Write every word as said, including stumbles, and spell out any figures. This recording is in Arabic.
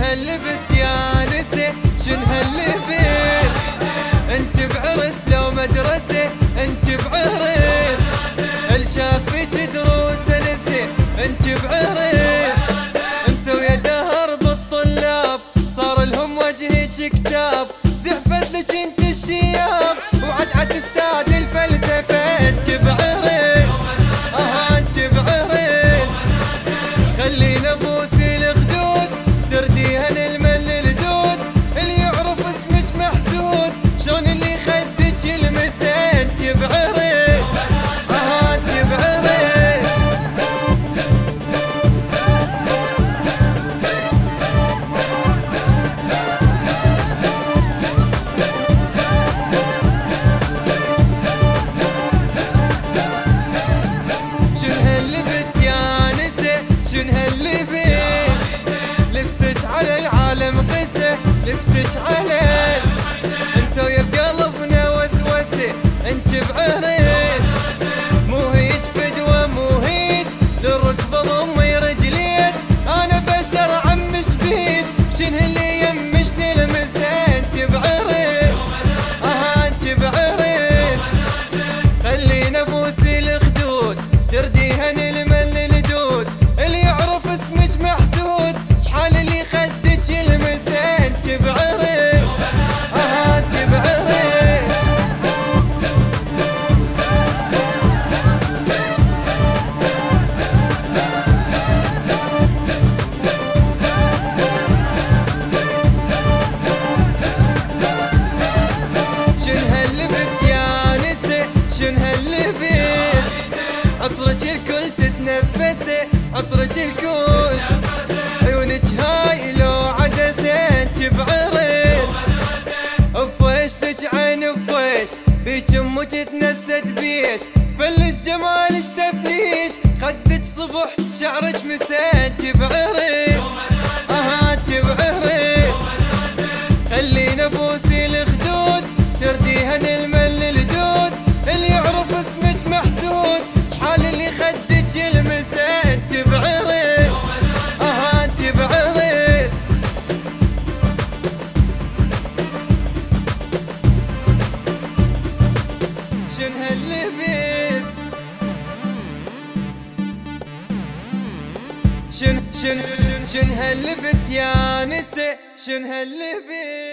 هاللبس يا نسي شن هاللبس؟ انت بعرس لو مدرسة انت بعرس، الشافك دروس نسي انت بعرس، مسوية دهر بالطلاب صار لهم وجهك كتاب، زحفت لك انت الشياب وعد عد تستاد الفلسفة انت بعرس، اه انت بعرس، خلينا بوس الخدود ترديهن المل الدود، اللي يعرف اسمك محسود شلون اللي خدك يلمس انت بعرس، اه انت بعرس. شن هاللبس يا نسي شن هاللبس؟ لبسك على العالم قسه لبسك على مسوية بقلبنا وسوسه انت بعرس، مو هيج فدوة مو هيج للركبة ضمي رجليك، انا بشر عمش بيج شنو اللي يمش تلمس انت بعرس، اه انت بعرس، خلينا بوس الخدود ترديهن المل الجود، اللي يعرف اسمك محسود شحال اللي خدك يلمس انت بعرس، اه انت بعرس. شن هاللبس يا نسي شن هاللبس؟ عطرك الكل تتنفسه عطرك الكل، عيونك هاي لو عدسه انت بعرس، بويشتك عين بويش بيج امك تنست بيش، فلس جمالك تفليش خدك صبح شعرك مسا انت بعرس، اه انت بعرس، خلينا بوس الخدود ترديهن المل الدود، اللي يعرف اسمك محسود شحال اللي خدك يلمس انت بعرس، اه انت بعرس. شن هاللبس؟ شن شن شن شن هاللبس يا نسي شن هاللبس؟